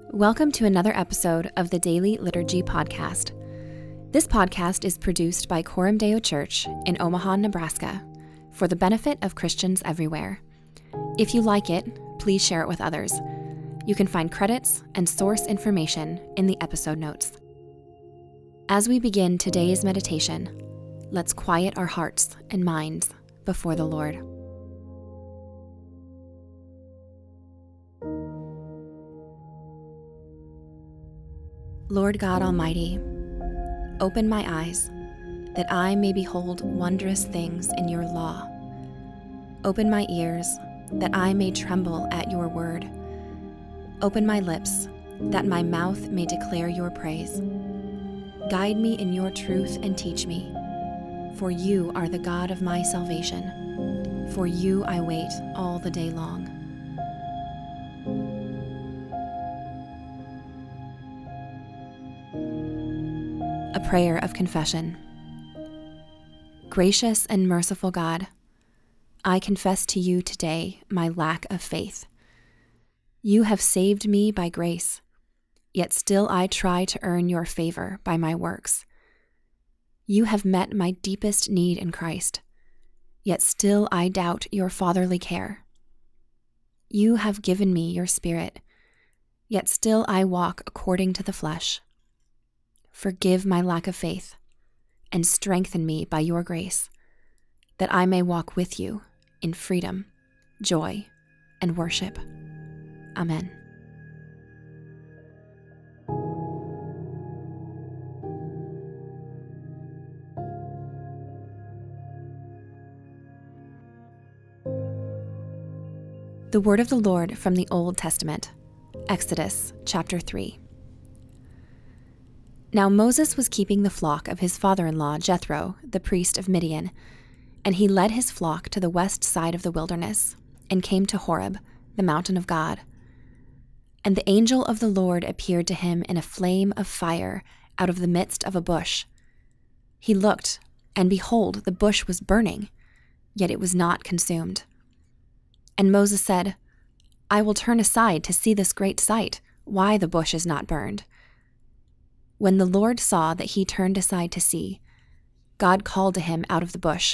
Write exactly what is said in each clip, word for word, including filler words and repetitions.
Welcome to another episode of the Daily Liturgy Podcast. This podcast is produced by Coram Deo Church in Omaha, Nebraska, for the benefit of Christians everywhere. If you like it, please share it with others. You can find credits and source information in the episode notes. As we begin today's meditation, let's quiet our hearts and minds before the Lord. Lord God Almighty, open my eyes, that I may behold wondrous things in your law. Open my ears, that I may tremble at your word. Open my lips, that my mouth may declare your praise. Guide me in your truth and teach me, for you are the God of my salvation. For you I wait all the day long. A prayer of confession. Gracious and merciful God, I confess to you today my lack of faith. You have saved me by grace, yet still I try to earn your favor by my works. You have met my deepest need in Christ, yet still I doubt your fatherly care. You have given me your Spirit, yet still I walk according to the flesh. Forgive my lack of faith, and strengthen me by your grace, that I may walk with you in freedom, joy, and worship. Amen. The word of the Lord from the Old Testament, Exodus chapter three. Now Moses was keeping the flock of his father-in-law Jethro, the priest of Midian, and he led his flock to the west side of the wilderness, and came to Horeb, the mountain of God. And the angel of the Lord appeared to him in a flame of fire out of the midst of a bush. He looked, and behold, the bush was burning, yet it was not consumed. And Moses said, I will turn aside to see this great sight, why the bush is not burned. When the Lord saw that he turned aside to see, God called to him out of the bush,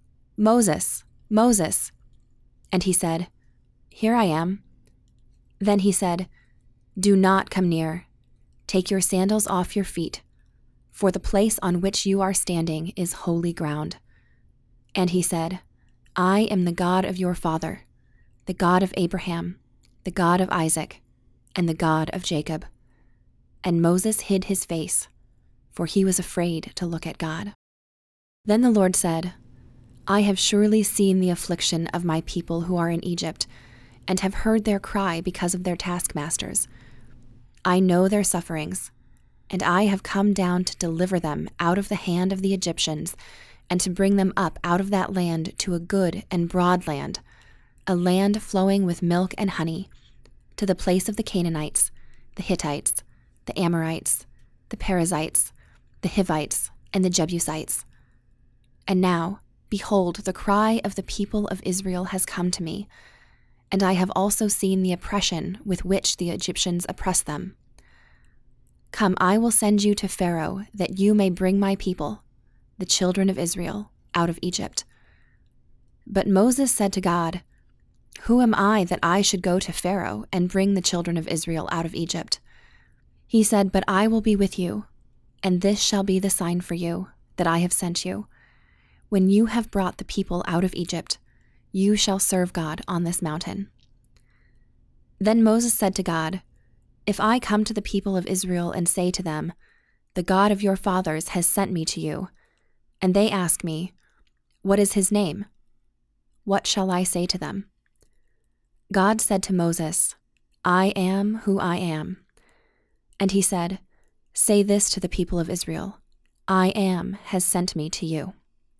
Moses, Moses. And he said, Here I am. Then he said, Do not come near. Take your sandals off your feet, for the place on which you are standing is holy ground. And he said, I am the God of your father, the God of Abraham, the God of Isaac, and the God of Jacob. And Moses hid his face, for he was afraid to look at God. Then the Lord said, I have surely seen the affliction of my people who are in Egypt, and have heard their cry because of their taskmasters. I know their sufferings, and I have come down to deliver them out of the hand of the Egyptians, and to bring them up out of that land to a good and broad land, a land flowing with milk and honey, to the place of the Canaanites, the Hittites, the Amorites, the Perizzites, the Hivites, and the Jebusites. And now, behold, the cry of the people of Israel has come to me, and I have also seen the oppression with which the Egyptians oppress them. Come, I will send you to Pharaoh, that you may bring my people, the children of Israel, out of Egypt. But Moses said to God, Who am I that I should go to Pharaoh and bring the children of Israel out of Egypt? He said, But I will be with you, and this shall be the sign for you, that I have sent you. When you have brought the people out of Egypt, you shall serve God on this mountain. Then Moses said to God, If I come to the people of Israel and say to them, The God of your fathers has sent me to you, and they ask me, What is his name? What shall I say to them? God said to Moses, I am who I am. And he said, Say this to the people of Israel, I am has sent me to you.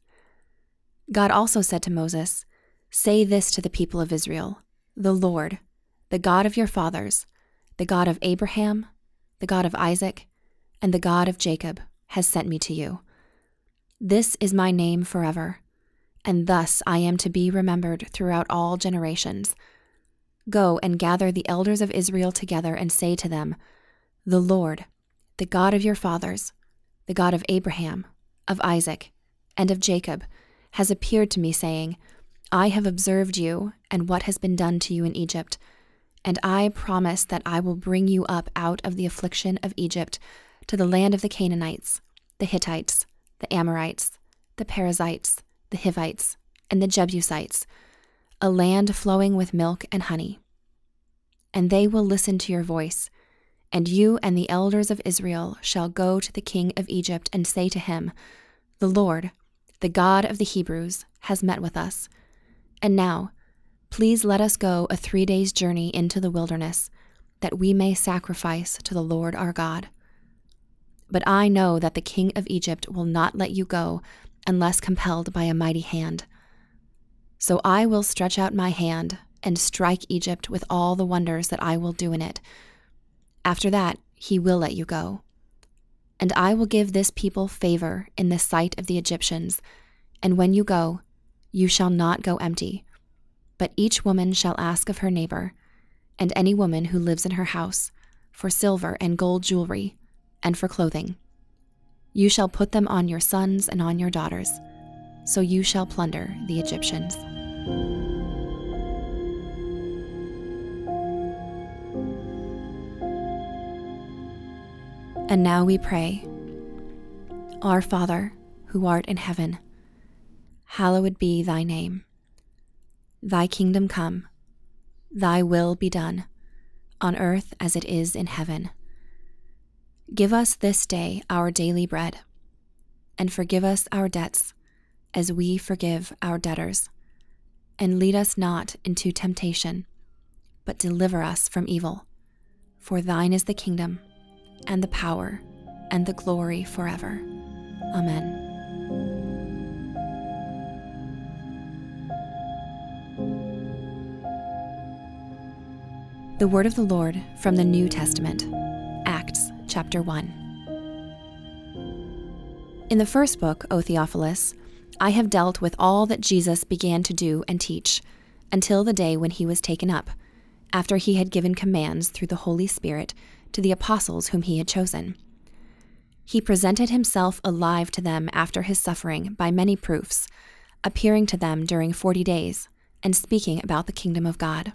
God also said to Moses, Say this to the people of Israel, The Lord, the God of your fathers, the God of Abraham, the God of Isaac, and the God of Jacob, has sent me to you. This is my name forever, and thus I am to be remembered throughout all generations. Go and gather the elders of Israel together and say to them, 'The Lord, the God of your fathers, the God of Abraham, of Isaac, and of Jacob, has appeared to me, saying, I have observed you and what has been done to you in Egypt, and I promise that I will bring you up out of the affliction of Egypt to the land of the Canaanites, the Hittites, the Amorites, the Perizzites, the Hivites, and the Jebusites, a land flowing with milk and honey. And they will listen to your voice, and you and the elders of Israel shall go to the king of Egypt and say to him, The Lord, the God of the Hebrews, has met with us. And now, please let us go a three days' journey into the wilderness, that we may sacrifice to the Lord our God. But I know that the king of Egypt will not let you go unless compelled by a mighty hand. So I will stretch out my hand and strike Egypt with all the wonders that I will do in it. After that, he will let you go. And I will give this people favor in the sight of the Egyptians, and when you go, you shall not go empty, but each woman shall ask of her neighbor, and any woman who lives in her house, for silver and gold jewelry, and for clothing. You shall put them on your sons and on your daughters, so you shall plunder the Egyptians. And now we pray. Our Father, who art in heaven, hallowed be thy name. Thy kingdom come, thy will be done, on earth as it is in heaven. Give us this day our daily bread, and forgive us our debts, as we forgive our debtors. And lead us not into temptation, but deliver us from evil. For thine is the kingdom, and the power, and the glory forever. Amen. The word of the Lord from the New Testament, Acts chapter one. In the first book, O Theophilus, I have dealt with all that Jesus began to do and teach, until the day when he was taken up, after he had given commands through the Holy Spirit to the apostles whom he had chosen. He presented himself alive to them after his suffering by many proofs, appearing to them during forty days, and speaking about the kingdom of God.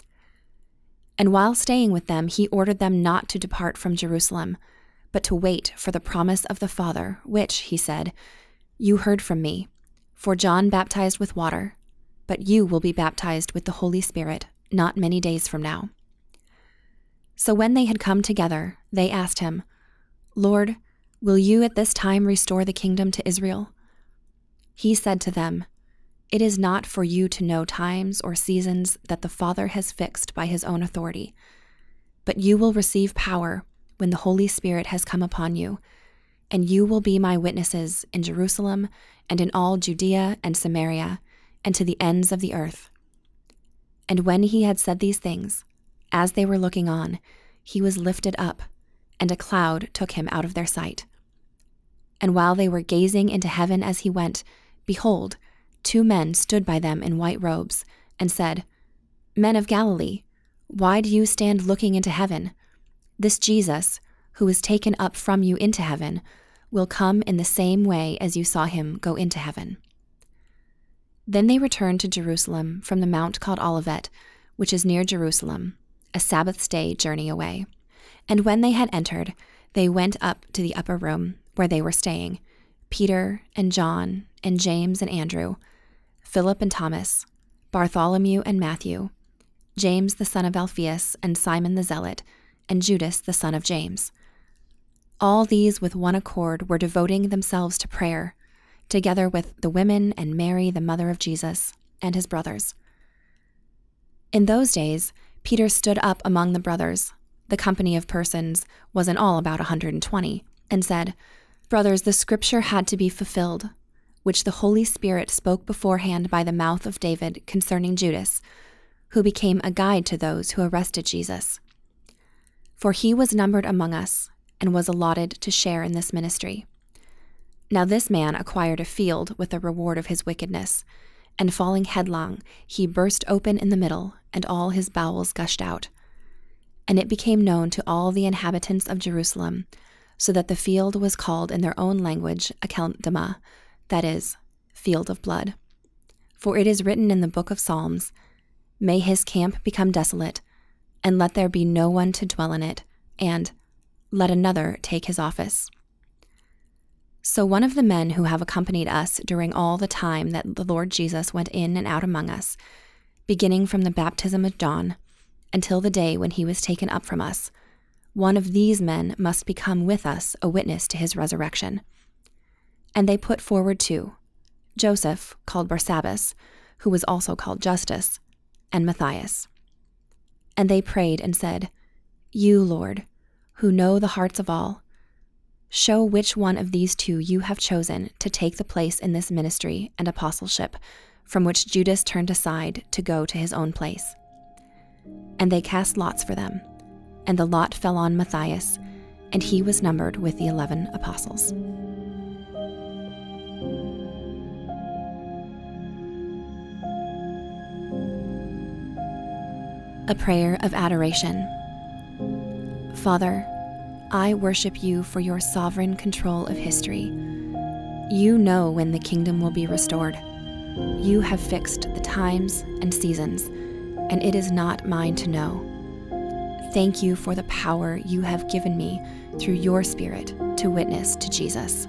And while staying with them, he ordered them not to depart from Jerusalem, but to wait for the promise of the Father, which, he said, you heard from me, for John baptized with water, but you will be baptized with the Holy Spirit not many days from now. So when they had come together, they asked him, Lord, will you at this time restore the kingdom to Israel? He said to them, It is not for you to know times or seasons that the Father has fixed by his own authority, but you will receive power when the Holy Spirit has come upon you, and you will be my witnesses in Jerusalem and in all Judea and Samaria and to the ends of the earth. And when he had said these things, as they were looking on, he was lifted up, and a cloud took him out of their sight. And while they were gazing into heaven as he went, behold, two men stood by them in white robes, and said, Men of Galilee, why do you stand looking into heaven? This Jesus, who is taken up from you into heaven, will come in the same way as you saw him go into heaven. Then they returned to Jerusalem from the mount called Olivet, which is near Jerusalem, a Sabbath's day journey away. And when they had entered, they went up to the upper room where they were staying, Peter and John and James and Andrew, Philip and Thomas, Bartholomew and Matthew, James the son of Alphaeus and Simon the Zealot, and Judas the son of James. All these with one accord were devoting themselves to prayer, together with the women and Mary the mother of Jesus and his brothers. In those days, Peter stood up among the brothers, the company of persons was in all about a hundred and twenty, and said, Brothers, the scripture had to be fulfilled, which the Holy Spirit spoke beforehand by the mouth of David concerning Judas, who became a guide to those who arrested Jesus. For he was numbered among us, and was allotted to share in this ministry. Now this man acquired a field with the reward of his wickedness, and falling headlong, he burst open in the middle, and all his bowels gushed out. And it became known to all the inhabitants of Jerusalem, so that the field was called in their own language Akeldama, that is, field of blood. For it is written in the book of Psalms, "May his camp become desolate, and let there be no one to dwell in it, and let another take his office." So one of the men who have accompanied us during all the time that the Lord Jesus went in and out among us, beginning from the baptism of John, until the day when he was taken up from us, one of these men must become with us a witness to his resurrection. And they put forward two, Joseph, called Barsabbas, who was also called Justus, and Matthias. And they prayed and said, "You, Lord, who know the hearts of all, show which one of these two you have chosen to take the place in this ministry and apostleship from which Judas turned aside to go to his own place." And they cast lots for them, and the lot fell on Matthias, and he was numbered with the eleven apostles. A prayer of adoration. Father, I worship you for your sovereign control of history. You know when the kingdom will be restored. You have fixed the times and seasons, and it is not mine to know. Thank you for the power you have given me through your Spirit to witness to Jesus.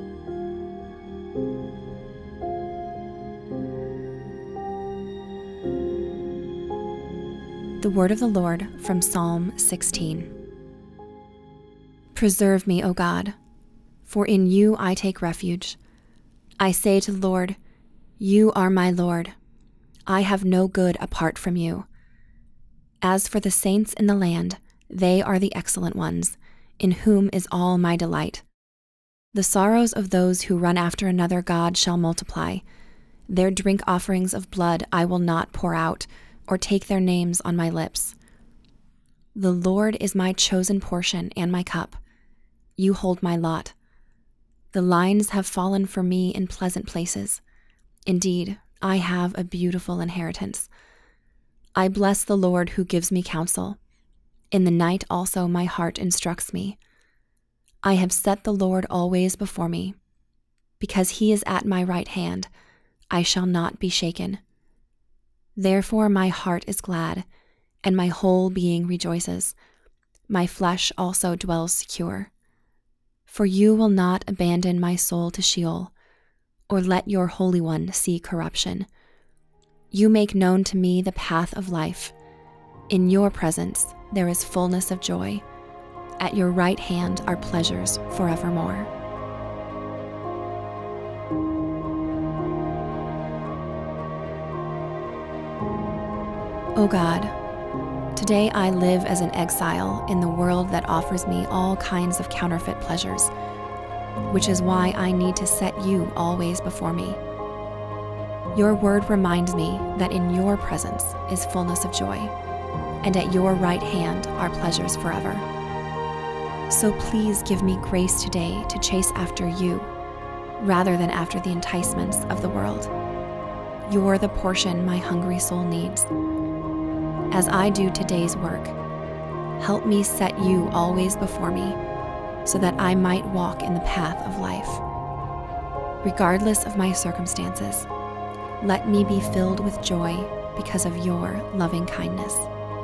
The word of the Lord from Psalm sixteen. Preserve me, O God, for in you I take refuge. I say to the Lord, you are my Lord. I have no good apart from you. As for the saints in the land, they are the excellent ones, in whom is all my delight. The sorrows of those who run after another god shall multiply. Their drink offerings of blood I will not pour out, or take their names on my lips. The Lord is my chosen portion and my cup. You hold my lot. The lines have fallen for me in pleasant places. Indeed, I have a beautiful inheritance. I bless the Lord who gives me counsel. In the night also my heart instructs me. I have set the Lord always before me. Because he is at my right hand, I shall not be shaken. Therefore my heart is glad, and my whole being rejoices. My flesh also dwells secure. For you will not abandon my soul to Sheol, or let your Holy One see corruption. You make known to me the path of life. In your presence there is fullness of joy. At your right hand are pleasures forevermore. O God, today I live as an exile in the world that offers me all kinds of counterfeit pleasures, which is why I need to set you always before me. Your word reminds me that in your presence is fullness of joy, and at your right hand are pleasures forever. So please give me grace today to chase after you, rather than after the enticements of the world. You're the portion my hungry soul needs. As I do today's work, help me set you always before me, so that I might walk in the path of life. Regardless of my circumstances, let me be filled with joy because of your loving kindness.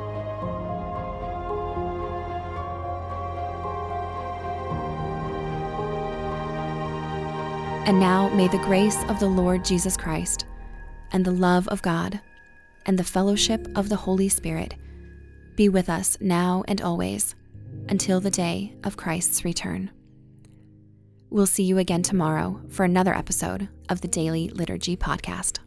And now may the grace of the Lord Jesus Christ, and the love of God, and the fellowship of the Holy Spirit be with us now and always, until the day of Christ's return. We'll see you again tomorrow for another episode of the Daily Liturgy Podcast.